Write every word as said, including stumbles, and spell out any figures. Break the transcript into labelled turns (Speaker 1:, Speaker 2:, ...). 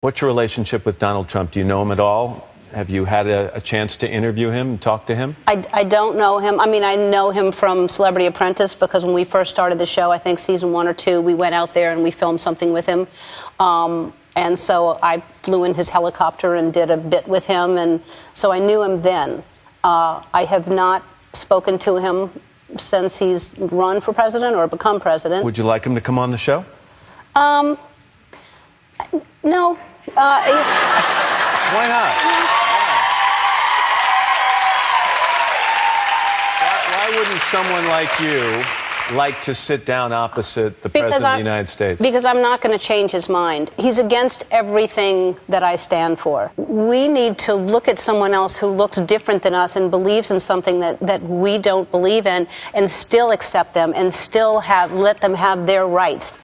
Speaker 1: What's your relationship with Donald Trump? Do you know him at all? Have you had a, a chance to interview him and talk to him?
Speaker 2: I, I don't know him. I mean, I know him from Celebrity Apprentice because when we first started the show, I think season one or two, we went out there and we filmed something with him. Um, and so I flew in his helicopter and did a bit with him. And so I knew him then. Uh, I have not spoken to him since he's run for president or become president.
Speaker 1: Would you like him to come on the show?
Speaker 2: Um, no. Uh,
Speaker 1: Why not? Why, why wouldn't someone like you like to sit down opposite the President of the United States?
Speaker 2: Because I'm not going to change his mind. He's against everything that I stand for. We need to look at someone else who looks different than us and believes in something that, that we don't believe in and still accept them and still have let them have their rights.